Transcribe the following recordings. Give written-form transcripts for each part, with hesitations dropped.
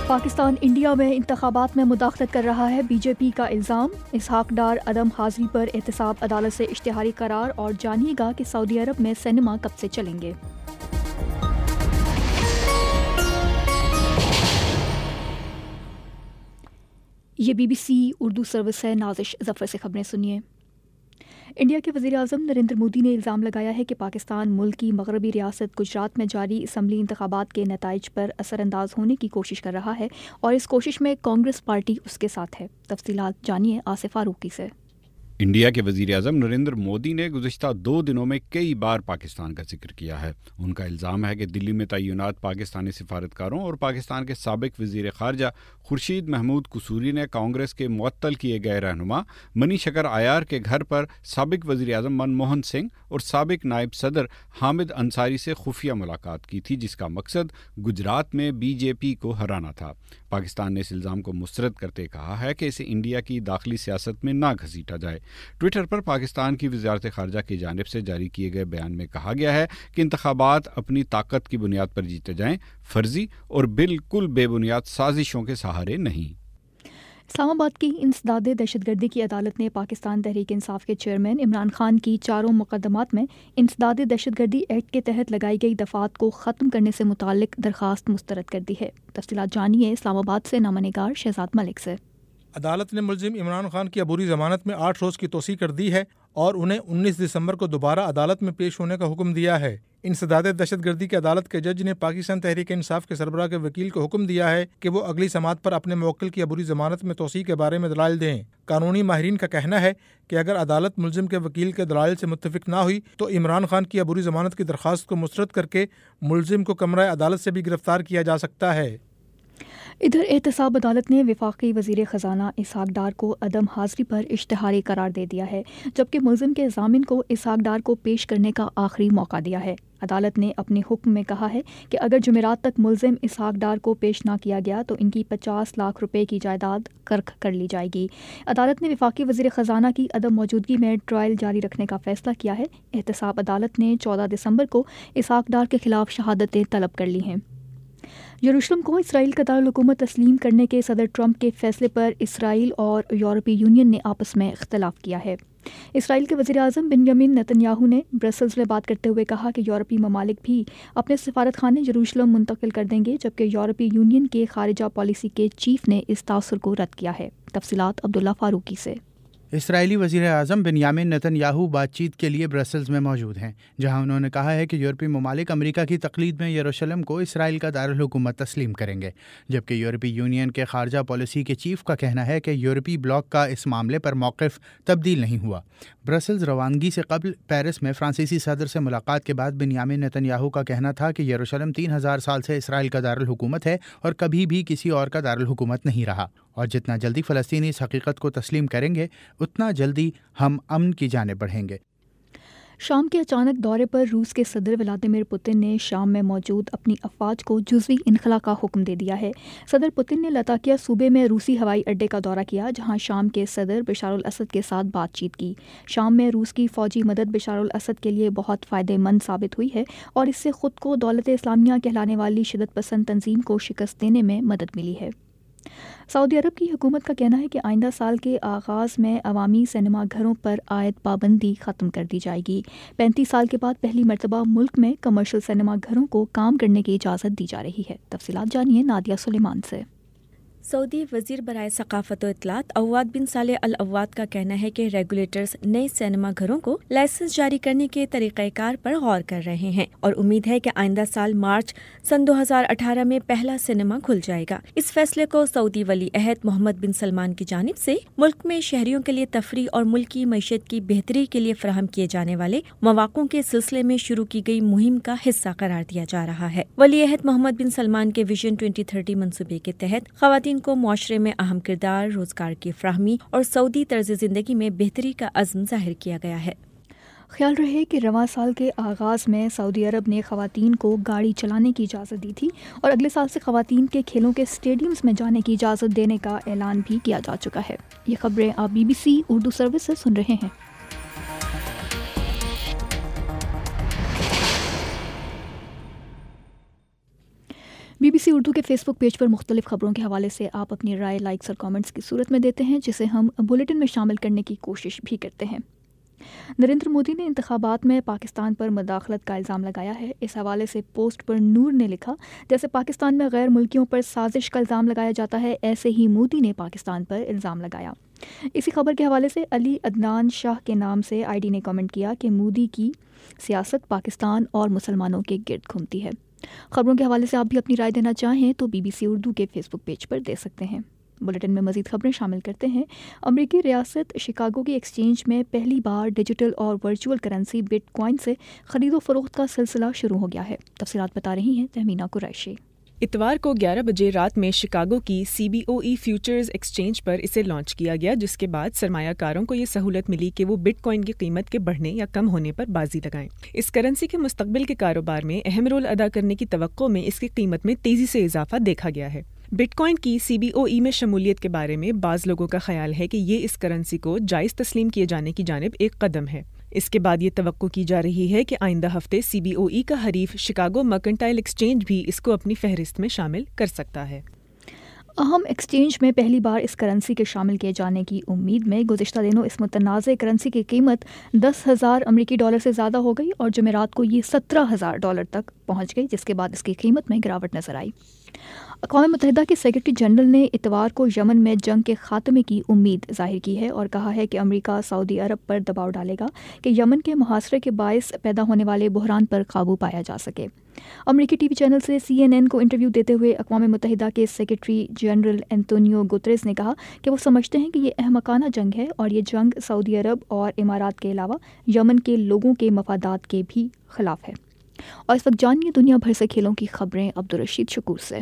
Pakistan India میں انتخابات میں مداخلت کر رہا ہے، بی جے پی کا الزام۔ اسحاق ڈار عدم حاضری پر احتساب عدالت سے اشتہاری قرار، اور جانیے گا کہ سعودی عرب میں سینما کب سے چلیں گے۔ یہ BBC اردو سروس ہے۔ نازش ظفر سے خبریں سنیے۔ انڈیا کے وزیر اعظم نریندر مودی نے الزام لگایا ہے کہ پاکستان ملک کی مغربی ریاست گجرات میں جاری اسمبلی انتخابات کے نتائج پر اثر انداز ہونے کی کوشش کر رہا ہے، اور اس کوشش میں کانگریس پارٹی اس کے ساتھ ہے۔ تفصیلات جانیے آصف فاروقی سے۔ انڈیا کے وزیر اعظم نریندر مودی نے گزشتہ 2 دنوں میں کئی بار پاکستان کا ذکر کیا ہے۔ ان کا الزام ہے کہ دلی میں تعینات پاکستانی سفارتکاروں اور پاکستان کے سابق وزیر خارجہ خورشید محمود قصوری نے کانگریس کے معطل کیے گئے رہنما منی شکر عیار کے گھر پر سابق وزیر اعظم منموہن سنگھ اور سابق نائب صدر حامد انصاری سے خفیہ ملاقات کی تھی، جس کا مقصد گجرات میں BJP کو ہرانا تھا۔ پاکستان نے اس الزام کو مسترد کرتے کہا ہے کہ اسے انڈیا کی داخلی سیاست میں نہ گھسیٹا جائے۔ ٹویٹر پر پاکستان کی وزارت خارجہ کی جانب سے جاری کیے گئے بیان میں کہا گیا ہے کہ انتخابات اپنی طاقت کی بنیاد پر جیتے جائیں، فرضی اور بالکل بے بنیاد سازشوں کے سہارے نہیں۔ اسلام آباد کی انسداد دہشت گردی کی عدالت نے پاکستان تحریک انصاف کے چیئرمین عمران خان کی 4 مقدمات میں انسداد دہشت گردی ایکٹ کے تحت لگائی گئی دفعات کو ختم کرنے سے متعلق درخواست مسترد کر دی ہے۔ تفصیلات جانیے اسلام آباد سے نامہ نگار شہزاد ملک سے۔ عدالت نے ملزم عمران خان کی عبوری ضمانت میں 8 روز کی توسیع کر دی ہے اور انہیں 19 دسمبر کو دوبارہ عدالت میں پیش ہونے کا حکم دیا ہے۔ انسداد دہشت گردی کی عدالت کے جج نے پاکستان تحریک انصاف کے سربراہ کے وکیل کو حکم دیا ہے کہ وہ اگلی سماعت پر اپنے موکل کی عبوری ضمانت میں توسیع کے بارے میں دلائل دیں۔ قانونی ماہرین کا کہنا ہے کہ اگر عدالت ملزم کے وکیل کے دلائل سے متفق نہ ہوئی تو عمران خان کی عبوری ضمانت کی درخواست کو مسترد کر کے ملزم کو کمرہ عدالت سے بھی گرفتار کیا جا سکتا ہے۔ ادھر احتساب عدالت نے وفاقی وزیر خزانہ اسحاق ڈار کو عدم حاضری پر اشتہاری قرار دے دیا ہے، جبکہ ملزم کے ضامن کو اسحاق ڈار کو پیش کرنے کا آخری موقع دیا ہے۔ عدالت نے اپنے حکم میں کہا ہے کہ اگر جمعرات تک ملزم اسحاق ڈار کو پیش نہ کیا گیا تو ان کی 50 لاکھ روپے کی جائیداد قرق کر لی جائے گی۔ عدالت نے وفاقی وزیر خزانہ کی عدم موجودگی میں ٹرائل جاری رکھنے کا فیصلہ کیا ہے۔ احتساب عدالت نے 14 دسمبر کو اسحاق ڈار کے خلاف شہادتیں طلب کر لی ہیں۔ یروشلم کو اسرائیل کا دارالحکومت تسلیم کرنے کے صدر ٹرمپ کے فیصلے پر اسرائیل اور یورپی یونین نے آپس میں اختلاف کیا ہے۔ اسرائیل کے وزیر اعظم بنیامین نتن یاہو نے برسلز میں بات کرتے ہوئے کہا کہ یورپی ممالک بھی اپنے سفارت خانے یروشلم منتقل کر دیں گے، جبکہ یورپی یونین کے خارجہ پالیسی کے چیف نے اس تاثر کو رد کیا ہے۔ تفصیلات عبداللہ فاروقی سے۔ اسرائیلی وزیر اعظم بنیامین نتن یاہو بات چیت کے لیے برسلز میں موجود ہیں، جہاں انہوں نے کہا ہے کہ یورپی ممالک امریکہ کی تقلید میں یروشلم کو اسرائیل کا دارالحکومت تسلیم کریں گے، جبکہ یورپی یونین کے خارجہ پالیسی کے چیف کا کہنا ہے کہ یورپی بلاک کا اس معاملے پر موقف تبدیل نہیں ہوا۔ برسلز روانگی سے قبل پیرس میں فرانسیسی صدر سے ملاقات کے بعد بنیامین نتن یاہو کا کہنا تھا کہ یروشلم 3000 سال سے اسرائیل کا دارالحکومت ہے اور کبھی بھی کسی اور کا دارالحکومت نہیں رہا، اور جتنا جلدی فلسطینی اس حقیقت کو تسلیم کریں گے اتنا جلدی ہم امن کی جانب بڑھیں گے۔ شام کے اچانک دورے پر روس کے صدر ولادیمیر پوتن نے شام میں موجود اپنی افواج کو جزوی انخلا کا حکم دے دیا ہے۔ صدر پوتن نے لتاکیا صوبے میں روسی ہوائی اڈے کا دورہ کیا، جہاں شام کے صدر بشار الاسد کے ساتھ بات چیت کی۔ شام میں روس کی فوجی مدد بشار الاسد کے لیے بہت فائدہ مند ثابت ہوئی ہے، اور اس سے خود کو دولت اسلامیہ کہلانے والی شدت پسند تنظیم کو شکست دینے میں مدد ملی ہے۔ سعودی عرب کی حکومت کا کہنا ہے کہ آئندہ سال کے آغاز میں عوامی سینما گھروں پر عائد پابندی ختم کر دی جائے گی۔ 35 سال کے بعد پہلی مرتبہ ملک میں کمرشل سینما گھروں کو کام کرنے کی اجازت دی جا رہی ہے۔ تفصیلات جانیے نادیہ سلیمان سے۔ سعودی وزیر برائے ثقافت و اطلاعات عواد بن صالح العواد کا کہنا ہے کہ ریگولیٹرز نئے سینما گھروں کو لائسنس جاری کرنے کے طریقہ کار پر غور کر رہے ہیں، اور امید ہے کہ آئندہ سال مارچ سن 2018 میں پہلا سینما کھل جائے گا۔ اس فیصلے کو سعودی ولی عہد محمد بن سلمان کی جانب سے ملک میں شہریوں کے لیے تفریح اور ملکی معیشت کی بہتری کے لیے فراہم کیے جانے والے مواقع کے سلسلے میں شروع کی گئی مہم کا حصہ قرار دیا جا رہا ہے۔ ولی عہد محمد بن سلمان کے ویژن 2030 منصوبے کے تحت خواتین کو معاشرے میں اہم کردار، روزگار کی فراہمی اور سعودی طرز زندگی میں بہتری کا عزم ظاہر کیا گیا ہے۔ خیال رہے کہ رواں سال کے آغاز میں سعودی عرب نے خواتین کو گاڑی چلانے کی اجازت دی تھی، اور اگلے سال سے خواتین کے کھیلوں کے اسٹیڈیمز میں جانے کی اجازت دینے کا اعلان بھی کیا جا چکا ہے۔ یہ خبریں آپ BBC اردو سروس سے سن رہے ہیں۔ BBC اردو کے فیس بک پیج پر مختلف خبروں کے حوالے سے آپ اپنی رائے لائکس اور کامنٹس کی صورت میں دیتے ہیں، جسے ہم بلیٹن میں شامل کرنے کی کوشش بھی کرتے ہیں۔ نریندر مودی نے انتخابات میں پاکستان پر مداخلت کا الزام لگایا ہے۔ اس حوالے سے پوسٹ پر نور نے لکھا، جیسے پاکستان میں غیر ملکیوں پر سازش کا الزام لگایا جاتا ہے، ایسے ہی مودی نے پاکستان پر الزام لگایا۔ اسی خبر کے حوالے سے علی عدنان شاہ کے نام سے آئی ڈی نے کامنٹ کیا کہ مودی کی سیاست پاکستان اور مسلمانوں کے گرد گھومتی ہے۔ خبروں کے حوالے سے آپ بھی اپنی رائے دینا چاہیں تو BBC اردو کے فیس بک پیج پر دے سکتے ہیں۔ بلیٹن میں مزید خبریں شامل کرتے ہیں۔ امریکی ریاست شکاگو کی ایکسچینج میں پہلی بار ڈیجیٹل اور ورچوئل کرنسی بٹ کوائن سے خرید و فروخت کا سلسلہ شروع ہو گیا ہے۔ تفصیلات بتا رہی ہیں تہمینہ قریشی۔ اتوار کو 11 بجے رات میں شکاگو کی CBOE فیوچرز ایکسچینج پر اسے لانچ کیا گیا، جس کے بعد سرمایہ کاروں کو یہ سہولت ملی کہ وہ بٹ کوائن کی قیمت کے بڑھنے یا کم ہونے پر بازی لگائیں۔ اس کرنسی کے مستقبل کے کاروبار میں اہم رول ادا کرنے کی توقع میں اس کی قیمت میں تیزی سے اضافہ دیکھا گیا ہے۔ بٹ کوائن کی CBOE میں شمولیت کے بارے میں بعض لوگوں کا خیال ہے کہ یہ اس کرنسی کو جائز تسلیم کیے جانے کی جانب ایک قدم ہے۔ اس کے بعد یہ توقع کی جا رہی ہے کہ آئندہ ہفتے CBOE کا حریف شکاگو مرکنٹائل ایکسچینج بھی اس کو اپنی فہرست میں شامل کر سکتا ہے۔ اہم ایکسچینج میں پہلی بار اس کرنسی کے شامل کیے جانے کی امید میں گزشتہ دنوں اس متنازع کرنسی کی قیمت $10,000 سے زیادہ ہو گئی اور جمعرات کو یہ $17,000 تک پہنچ گئی، جس کے بعد اس کی قیمت میں گراوٹ نظر آئی۔ اقوام متحدہ کے سیکرٹری جنرل نے اتوار کو یمن میں جنگ کے خاتمے کی امید ظاہر کی ہے اور کہا ہے کہ امریکہ سعودی عرب پر دباؤ ڈالے گا کہ یمن کے محاصرے کے باعث پیدا ہونے والے بحران پر قابو پایا جا سکے۔ امریکی ٹی وی چینل سے CNN کو انٹرویو دیتے ہوئے اقوام متحدہ کے سیکرٹری جنرل اینٹونیو گوتریز نے کہا کہ وہ سمجھتے ہیں کہ یہ احمقانہ جنگ ہے اور یہ جنگ سعودی عرب اور امارات کے علاوہ یمن کے لوگوں کے مفادات کے بھی خلاف ہے۔ اور اس وقت جانیے دنیا بھر سے کھیلوں کی خبریں عبدالرشید شکور سے۔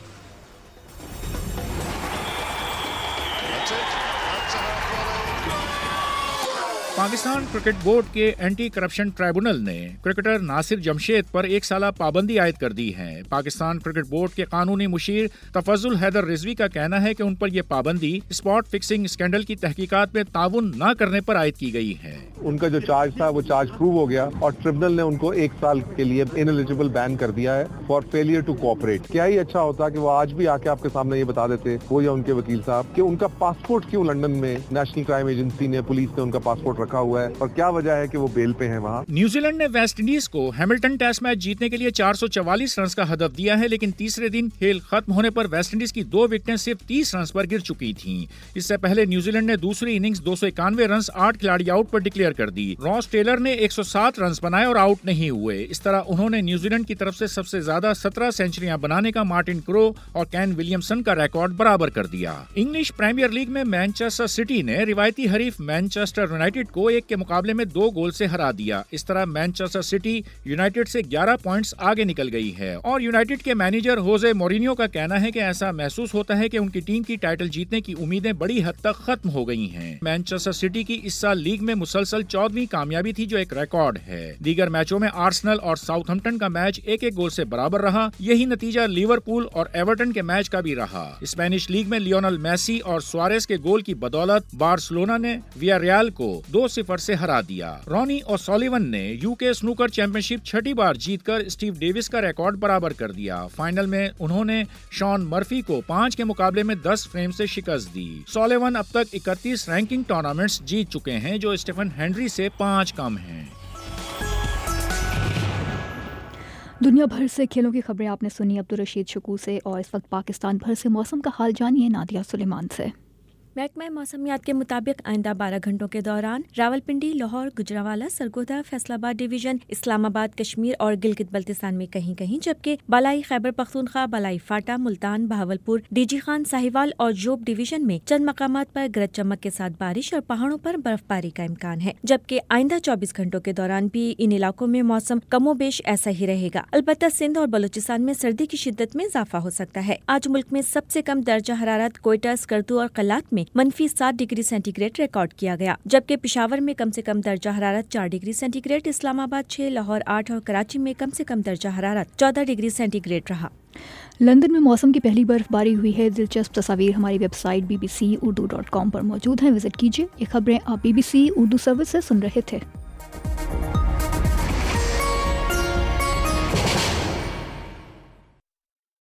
پاکستان کرکٹ بورڈ کے اینٹی کرپشن ٹرائبونل نے کرکٹر ناصر جمشید پر 1 سالہ پابندی عائد کر دی ہے۔ پاکستان کرکٹ بورڈ کے قانونی مشیر تفضل حیدر رضوی کا کہنا ہے کہ ان پر یہ پابندی اسپاٹ فکسنگ اسکینڈل کی تحقیقات میں تعاون نہ کرنے پر عائد کی گئی ہے۔ ان کا جو چارج تھا وہ چارج پروو ہو گیا اور ٹریبونل نے ان کو 1 سال کے لیے انیلیجبل بین کر دیا ہے فار فیلئر ٹو کوآپریٹ۔ کیا ہی اچھا ہوتا کہ وہ آج بھی آ کے آپ کے سامنے یہ بتا دیتے، وہ یا ان کے وکیل صاحب، کہ ان کا پاسپورٹ کیوں لندن میں نیشنل کرائم ایجنسی نے، پولیس نے ان کا پاسپورٹ رکھا ہوا ہے اور کیا وجہ ہے کہ وہ بیل پہ ہیں وہاں۔ نیوزی لینڈ نے ویسٹ انڈیز کو ہیملٹن ٹیسٹ میچ جیتنے کے لیے 444 رنز کا ہدف دیا ہے، لیکن تیسرے دن کھیل ختم ہونے پر ویسٹ انڈیز کی 2 وکٹیں صرف 30 رنز پر گر چکی تھیں۔ اس سے پہلے نیوزی لینڈ نے دوسری اننگز 291 رنز 8 کھلاڑی آؤٹ پر ڈکلیئر کر دی۔ راس ٹیلر نے 107 رنز بنائے اور آؤٹ نہیں ہوئے۔ اس طرح انہوں نے نیوزی لینڈ کی طرف سے سب سے زیادہ 17 سینچریاں بنانے کا مارٹن کرو اور کین ولیمسن کا ریکارڈ برابر کر دیا۔ انگلش پریمیئر لیگ میں مانچسٹر سٹی نے روایتی حریف مانچسٹر یونائیٹڈ کو 1 کے مقابلے میں 2 گول سے ہرا دیا۔ اس طرح مانچسٹر سٹی یونائیٹڈ سے 11 پوائنٹس آگے نکل گئی ہے اور یونائیٹڈ کے مینیجر ہوزے مورینیو کا کہنا ہے کہ ایسا محسوس ہوتا ہے کہ ان کی ٹیم کی ٹائٹل جیتنے کی امیدیں بڑی حد تک ختم ہو گئی ہیں۔ مانچسٹر سٹی کی اس سال لیگ میں مسلسل 14ویں کامیابی تھی، جو ایک ریکارڈ ہے۔ دیگر میچوں میں آرسنل اور ساؤتھ ہمپٹن کا میچ 1-1 گول سے برابر رہا۔ یہی نتیجہ لیورپول اور ایورٹن کے میچ کا بھی رہا۔ اسپینش لیگ میں لیونل میسی اور سوارز کے گول کی بدولت بارسلونا نے ویاریال کو 2-0 سے ہرا دیا۔ رونی اور سولیون نے UK سنوکر چیمپئن شپ 6ٹی بار جیت کر اسٹیو ڈیوس کا ریکارڈ برابر کر دیا۔ فائنل میں انہوں نے شان مرفی کو 5 کے مقابلے میں 10 فریم سے شکست دی۔ سولیون اب تک 31 رینکنگ ٹورنامنٹس جیت چکے ہیں، جو اسٹیفن ہینری سے 5 کم ہیں۔ دنیا بھر سے کھیلوں کی خبریں آپ نے سنی عبدالرشید شکور سے، اور اس وقت پاکستان بھر سے موسم کا حال جانیے نادیہ سلیمان سے۔ محکمہ موسمیات کے مطابق آئندہ 12 گھنٹوں کے دوران راولپنڈی، لاہور، گجرانوالہ، سرگودا، فیصل آباد ڈویژن، اسلام آباد، کشمیر اور گلگت بلتستان میں کہیں کہیں، جبکہ بالائی خیبر پختونخوا، بالائی فاٹا، ملتان، بہاولپور، DG خان، ساہیوال اور جوب ڈویژن میں چند مقامات پر گرج چمک کے ساتھ بارش اور پہاڑوں پر برف باری کا امکان ہے، جبکہ آئندہ 24 گھنٹوں کے دوران بھی ان علاقوں میں موسم کم و بیش ایسا ہی رہے گا۔ البتہ سندھ اور بلوچستان میں سردی کی شدت میں اضافہ ہو سکتا ہے۔ آج ملک میں سب سے کم درجہ حرارت کوئٹہ، اسکردو اور قلات میں -7 ڈگری سینٹی گریڈ ریکارڈ کیا گیا، جبکہ پشاور میں کم سے کم درجہ حرارت 4 ڈگری سینٹی گریڈ، اسلام آباد 6، لاہور 8 اور کراچی میں کم سے کم درجہ حرارت 14 ڈگری سینٹی گریڈ رہا۔ لندن میں موسم کی پہلی برف باری ہوئی ہے۔ دلچسپ تصاویر ہماری ویب سائٹ bbcurdu.com پر موجود ہیں، وزٹ کیجیے۔ یہ خبریں آپ BBC اردو سروس سے سن رہے تھے۔